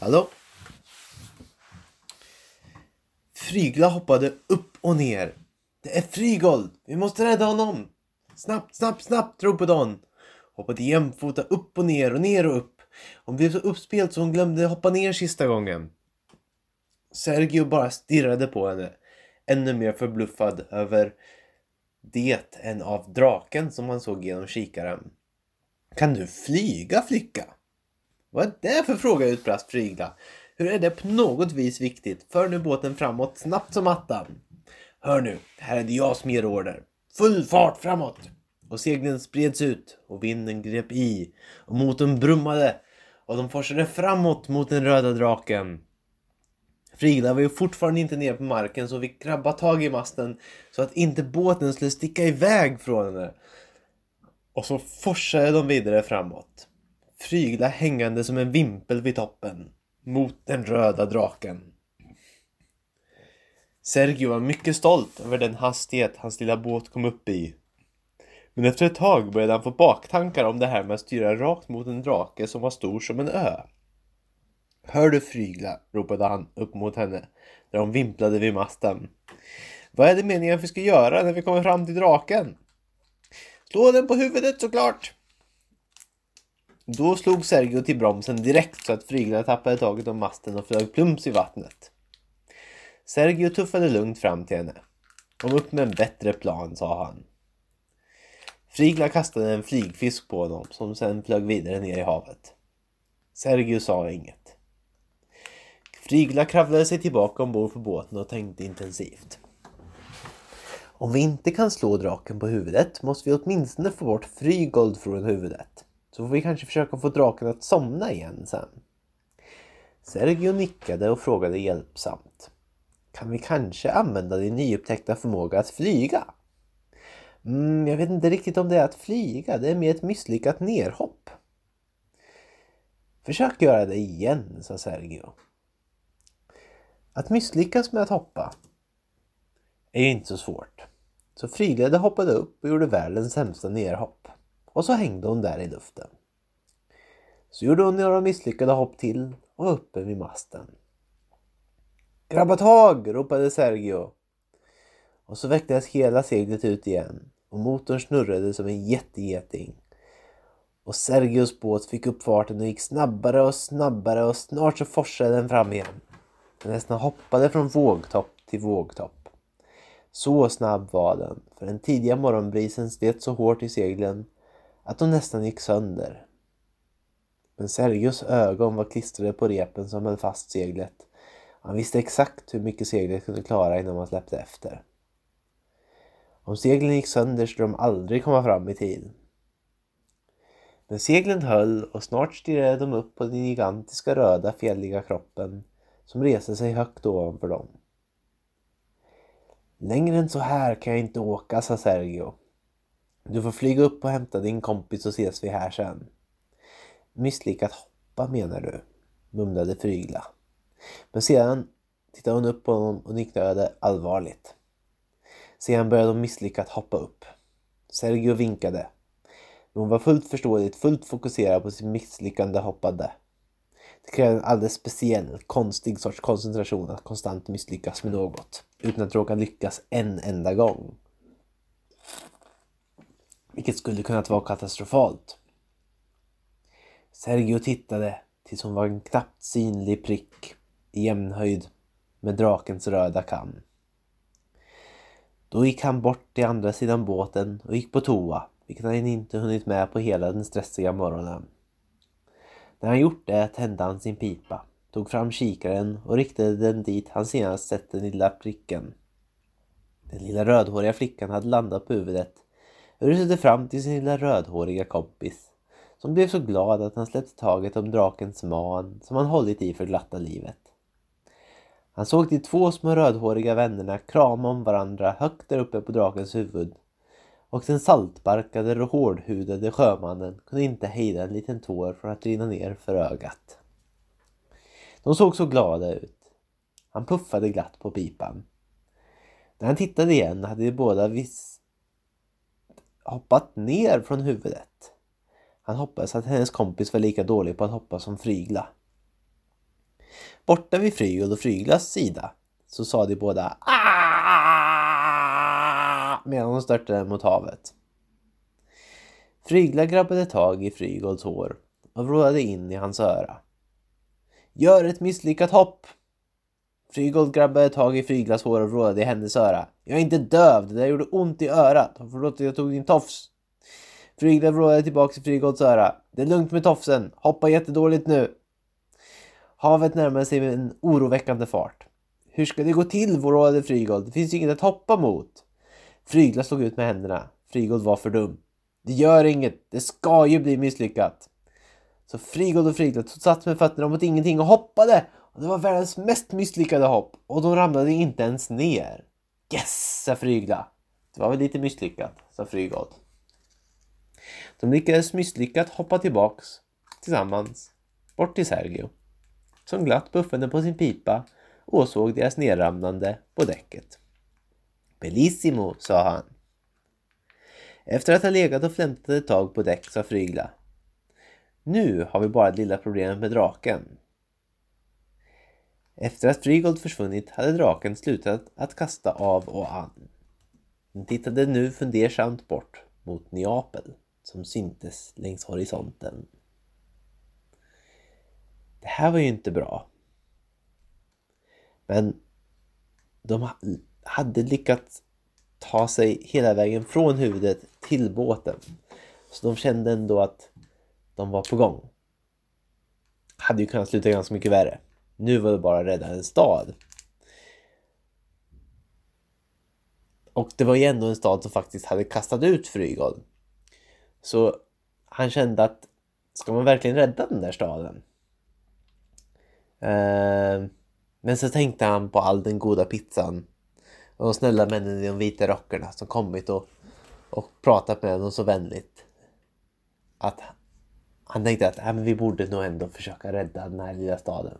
Hallå? Frygla hoppade upp och ner. Det är Frygold! Vi måste rädda honom! Snabbt, snabbt, snabbt, ropade hon. Hoppade jämfota upp och ner och upp. Hon blev så uppspelt så hon glömde hoppa ner sista gången. Sergio bara stirrade på henne. Ännu mer förbluffad över det än av draken som han såg genom kikaren. Kan du flyga, flicka? Vad är det för fråga, utbrast Frygla. Hur är det på något vis viktigt? För nu båten framåt snabbt som attan. Hör nu, här är det jag som ger order. Full fart framåt! Och seglen spreds ut och vinden grep i och motorn brummade och de forsade framåt mot den röda draken. Frigla var ju fortfarande inte ner på marken så vi grabba tag i masten så att inte båten skulle sticka iväg från henne. Och så forsade de vidare framåt. Frygla hängande som en vimpel vid toppen mot den röda draken. Sergio var mycket stolt över den hastighet hans lilla båt kom upp i. Men efter ett tag började han få baktankar om det här med att styra rakt mot en drake som var stor som en ö. Hör du, Frygla, ropade han upp mot henne där hon vimplade vid masten. Vad är det meningen att vi ska göra när vi kommer fram till draken? Slå den på huvudet såklart! Då slog Sergio till bromsen direkt så att Frygla tappade taget om masten och flög plums i vattnet. Sergio tuffade lugnt fram till henne. Kom upp med en bättre plan, sa han. Frygla kastade en flygfisk på honom som sen flög vidare ner i havet. Sergio sa inget. Frygla kravlade sig tillbaka ombord på båten och tänkte intensivt. Om vi inte kan slå draken på huvudet måste vi åtminstone få bort Frygold från huvudet. Så får vi kanske försöka få draken att somna igen sen. Sergio nickade och frågade hjälpsamt. Kan vi kanske använda din nyupptäckta förmåga att flyga? Jag vet inte riktigt om det är att flyga. Det är mer ett misslyckat nerhopp. Försök göra det igen, sa Sergio. Att misslyckas med att hoppa är ju inte så svårt. Så Frygla hoppade upp och gjorde världens sämsta nerhopp. Och så hängde hon där i luften. Så gjorde hon några misslyckade hopp till och var uppe vid masten. Grabba tag, ropade Sergio. Och så väcktes hela seglet ut igen. Och motorn snurrade som en jättegeting. Och Sergios båt fick upp farten och gick snabbare och snabbare och snart så forsade den fram igen. Den nästan hoppade från vågtopp till vågtopp. Så snabb var den, för den tidiga morgonbrisen slet så hårt i seglen att de nästan gick sönder. Men Sergios ögon var klistrade på repen som höll fast seglet. Han visste exakt hur mycket seglet kunde klara innan man släppte efter. Om seglen gick sönder skulle de aldrig komma fram i tid. Men seglen höll och snart stirrade de upp på den gigantiska röda fjälliga kroppen som reste sig högt ovanför dem. Längre än så här kan jag inte åka, sa Sergio. Du får flyga upp och hämta din kompis och ses vi här sen. Misslyckat hoppa menar du, mumlade Frygla. Men sedan tittade hon upp på honom och nickade allvarligt. Sedan började de misslyckat hoppa upp. Sergio vinkade. Men hon var fullt förståeligt, fullt fokuserad på sin misslyckande hoppade. Det kräver en alldeles speciell, konstig sorts koncentration att konstant misslyckas med något. Utan att råka lyckas en enda gång. Vilket skulle kunnat vara katastrofalt. Sergio tittade tills hon var en knappt synlig prick i jämnhöjd med drakens röda kam. Då gick han bort till andra sidan båten och gick på toa, vilket han inte hunnit med på hela den stressiga morgonen. När han gjort det tände han sin pipa, tog fram kikaren och riktade den dit han senast sett den lilla pricken. Den lilla rödhåriga flickan hade landat på huvudet och rusade fram till sin lilla rödhåriga kompis, som blev så glad att han släppte taget om drakens man som han hållit i för glatta livet. Han såg de två små rödhåriga vännerna krama om varandra högt där uppe på drakens huvud. Och den saltbarkade och hårdhudade sjömannen kunde inte hejda en liten tår från att rinna ner för ögat. De såg så glada ut. Han puffade glatt på pipan. När han tittade igen hade de båda hoppat ner från huvudet. Han hoppades att hennes kompis var lika dålig på att hoppa som Frygla. Borta vid Friggold och Fryglas sida så sa de båda "Aaah!" medan de störtade mot havet. Frygla grabbade tag i Frygolds hår och vrålade in i hans öra. Gör ett misslyckat hopp! Frygold grabbade tag i Fryglas hår och vrålade i hennes öra. Jag är inte döv, det där gjorde ont i örat. Förlåt att jag tog din tofs. Frygla vrålade tillbaka i Frygolds öra. Det är lugnt med tofsen, hoppa jättedåligt nu. Havet närmade sig med en oroväckande fart. Hur ska det gå till, vrålade Frygold? Det finns ju inget att hoppa mot. Frygla slog ut med händerna. Frygold var för dum. Det gör inget, det ska ju bli misslyckat. Så Friggold och Frygla satt med fötterna mot ingenting och hoppade. Och det var världens mest misslyckade hopp. Och de ramlade inte ens ner. Yes, sa Frygla. Det var väl lite misslyckat, sa Fryggold. De lyckades misslyckat hoppa tillbaks tillsammans bort till Sergio, som glatt buffade på sin pipa och såg deras nedramnande på däcket. Bellissimo, sa han. Efter att ha legat och flämtat ett tag på däck, sa Frygla. Nu har vi bara det lilla problemet med draken. Efter att Frygold försvunnit hade draken slutat att kasta av och an. Den tittade nu fundersamt bort mot Neapel som syntes längs horisonten. Det här var ju inte bra. Men de hade lyckats ta sig hela vägen från huvudet till båten. Så de kände ändå att de var på gång. Hade ju kunnat sluta ganska mycket värre. Nu var det bara rädda en stad. Och det var ju ändå en stad som faktiskt hade kastat ut Frygold. Så han kände att ska man verkligen rädda den där staden? Men så tänkte han på all den goda pizzan. Och de snälla männen i de vita rockarna som kommit och pratat med honom så vänligt. Att han tänkte att men vi borde nog ändå försöka rädda den här lilla staden.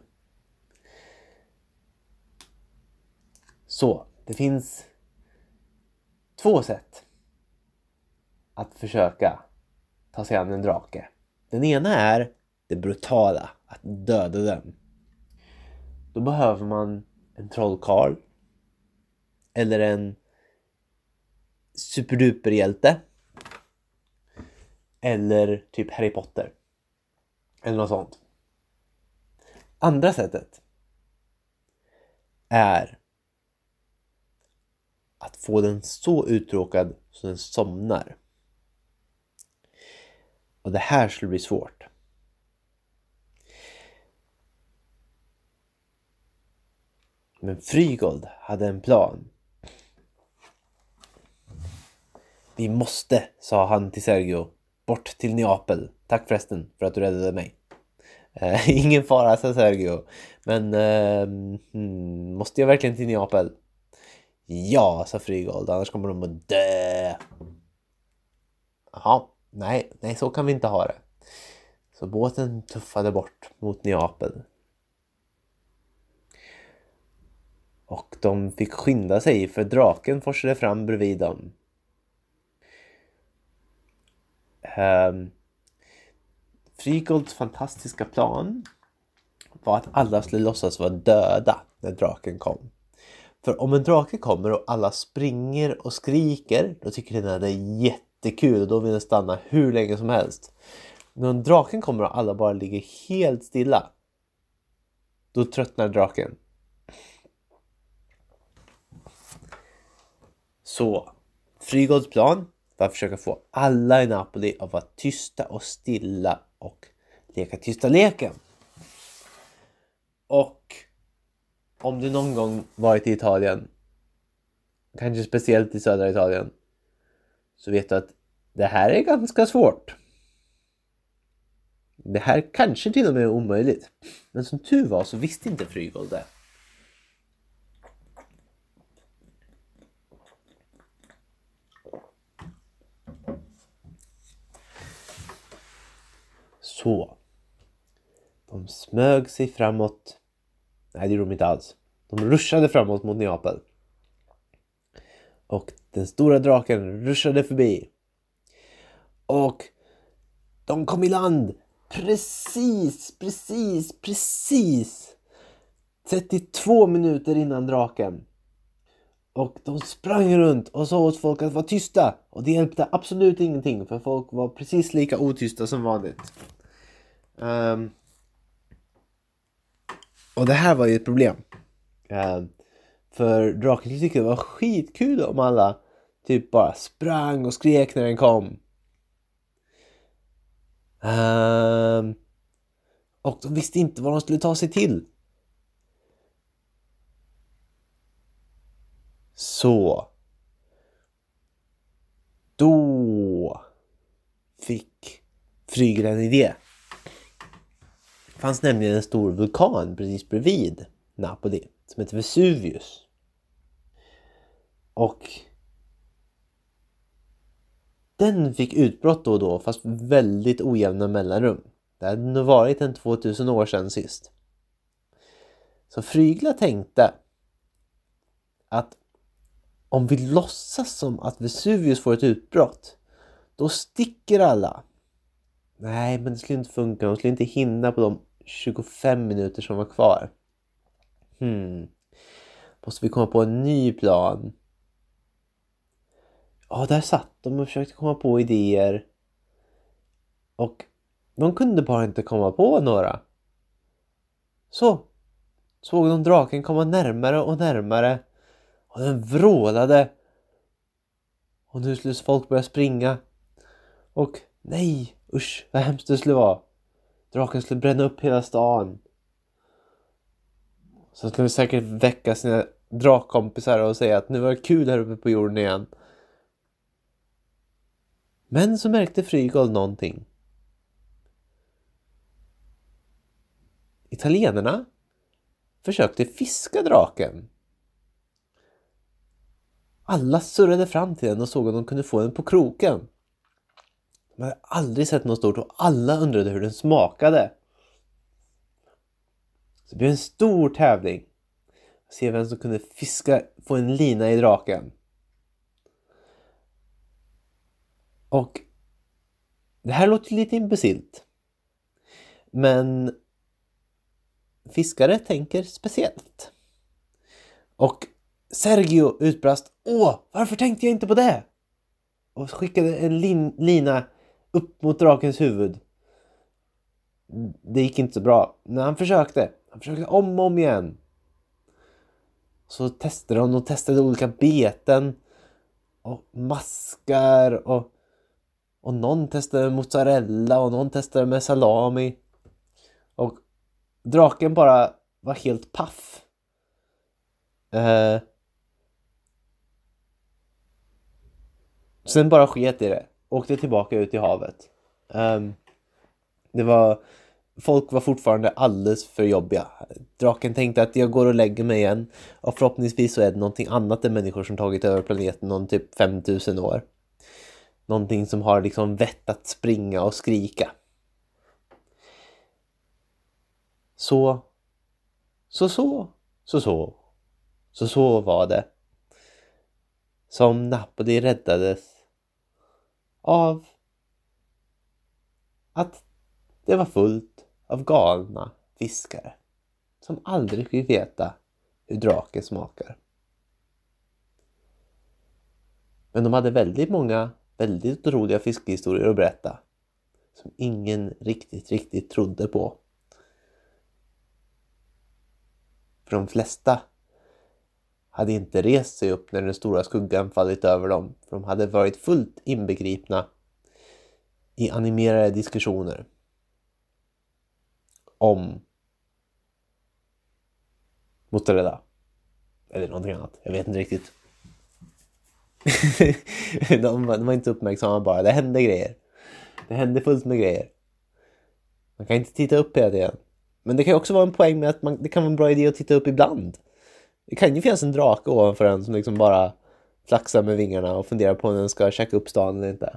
Så, det finns 2 sätt att försöka ta sig an en drake. Den ena är det brutala, att döda den. Då behöver man en trollkarl eller en superduperhjälte eller typ Harry Potter eller något sånt. Andra sättet är att få den så uttråkad så den somnar. Och det här skulle bli svårt. Men Frygold hade en plan. Vi måste, sa han till Sergio, bort till Neapel. Tack förresten för att du räddade mig. Ingen fara, sa Sergio. Men måste jag verkligen till Neapel? Ja, sa Frygold, annars kommer de att dö. Jaha, nej, så kan vi inte ha det. Så båten tuffade bort mot Neapel. Och de fick skynda sig för draken forsade fram bredvid dem. Frygolds fantastiska plan var att alla skulle låtsas vara döda när draken kom. För om en drake kommer och alla springer och skriker, då tycker den att det är jättekul och då vill den stanna hur länge som helst. När en draken kommer och alla bara ligger helt stilla, då tröttnar draken. Så Frygolds plan var att försöka få alla i Napoli att vara tysta och stilla och leka tysta leken. Och om du någon gång varit i Italien, kanske speciellt i södra Italien, så vet du att det här är ganska svårt. Det här kanske till och med är omöjligt. Men som tur var så visste inte Frygold det. Så. De smög sig framåt. Nej, det gjorde de inte alls. De ruschade framåt mot Neapel. Och den stora draken ruschade förbi. Och de kom i land. Precis 32 minuter innan draken. Och de sprang runt och sa åt folk att vara tysta. Och det hjälpte absolut ingenting. För folk var precis lika otysta som vanligt. Och det här var ju ett problem. För draken tyckte det var skitkul om alla typ bara sprang och skrek när den kom. Och de visste inte vad de skulle ta sig till. Så då fick Frygel en idé. Det fanns nämligen en stor vulkan precis bredvid Napoli som heter Vesuvius. Och den fick utbrott då och då, fast väldigt ojämna mellanrum. Det hade nog varit en 2000 år sedan sist. Så Frygla tänkte att om vi låtsas som att Vesuvius får ett utbrott, då sticker alla. Nej, men det skulle inte funka. De skulle inte hinna på de 25 minuter som var kvar. Måste vi komma på en ny plan? Ja, där satt de och försökte komma på idéer. Och de kunde bara inte komma på några. Så såg de draken komma närmare och närmare. Och den vrålade. Och nu skulle folk börja springa. Och nej, usch, vad hemskt det skulle vara. Draken skulle bränna upp hela stan. Så skulle säkert väcka sina drakkompisar och säga att nu var det kul här uppe på jorden igen. Men så märkte Frygol någonting. Italienarna försökte fiska draken. Alla surrade fram till den och såg om de kunde få den på kroken. De hade aldrig sett något stort och alla undrade hur den smakade. Så det blev en stor tävling. Se vem som kunde få en lina i draken. Och det här låter lite imbecilt. Men fiskare tänker speciellt. Och Sergio utbrast: åh, varför tänkte jag inte på det? Och skickade en lina upp mot drakens huvud. Det gick inte så bra. Men han försökte om och om igen. Så testade olika beten och maskar och någon testade mozzarella och någon testade med salami. Och draken bara var helt paff. Sen bara sket i det. Åkte tillbaka ut i havet. Folk var fortfarande alldeles för jobbiga. Draken tänkte att jag går och lägger mig igen. Och förhoppningsvis så är det någonting annat än människor som tagit över planeten om typ 5000 år. Någonting som har liksom vett att springa och skrika. Så var det. Som Napoli räddades av att det var fullt av galna fiskare som aldrig fick veta hur draken smakar. Men de hade väldigt många väldigt roliga fiskehistorier att berätta som ingen riktigt trodde på. För de flesta hade inte rest sig upp när den stora skuggan fallit över dem. För de hade varit fullt inbegripna i animerade diskussioner om mozzarella. Eller någonting annat. Jag vet inte riktigt. de var inte uppmärksamma bara. Det hände grejer. Det hände fullt med grejer. Man kan inte titta upp hela tiden. Men det kan också vara en poäng med att det kan vara en bra idé att titta upp ibland. Det kan ju finnas en drake ovanför en som liksom bara flaxar med vingarna och funderar på om den ska checka upp stan eller inte.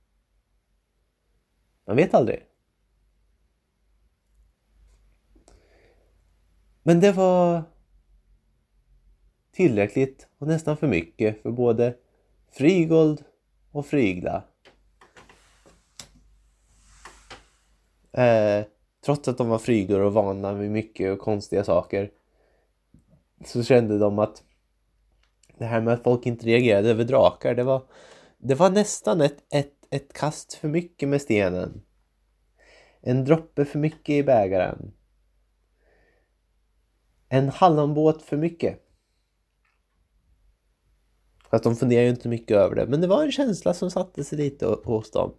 Man vet aldrig. Men det var tillräckligt och nästan för mycket för både Frygold och Frygla. Trots att de var fryglor och vana vid mycket och konstiga saker, så kände de att det här med att folk inte reagerade över drakar, det var nästan ett kast för mycket med stenen. En droppe för mycket i bägaren. En hallonbåt för mycket. Fast de funderar ju inte mycket över det. Men det var en känsla som satte sig lite hos dem.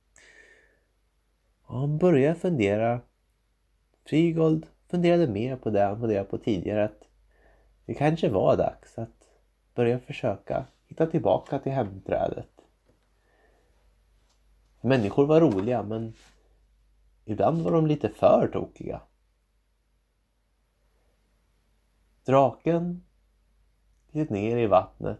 Och han började fundera. Frygold funderade mer på det han funderade på tidigare. Att det kanske var dags att börja försöka hitta tillbaka till hemträdet. Människor var roliga, men ibland var de lite för tokiga. Draken gled ner i vattnet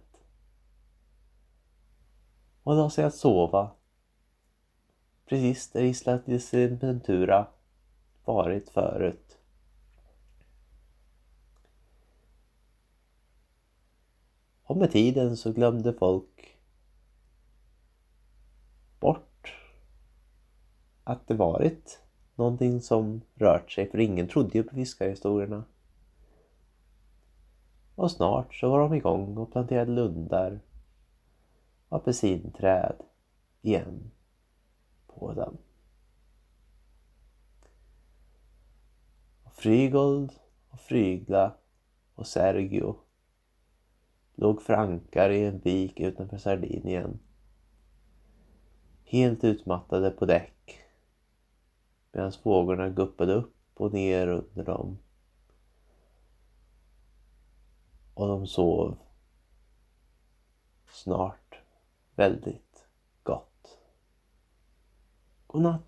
och la sig att sova. Precis där Isla Ventura varit förut. Och med tiden så glömde folk bort att det varit någonting som rört sig, för ingen trodde ju på fiskarhistorierna. Och snart så var de igång och planterade lundar och apelsinträd igen på dem. Och Frygold och Frygla och Sergio låg för ankar i en vik utanför Sardinien. Helt utmattade på däck. Medan vågorna guppade upp och ner under dem. Och de sov snart väldigt gott. God natt.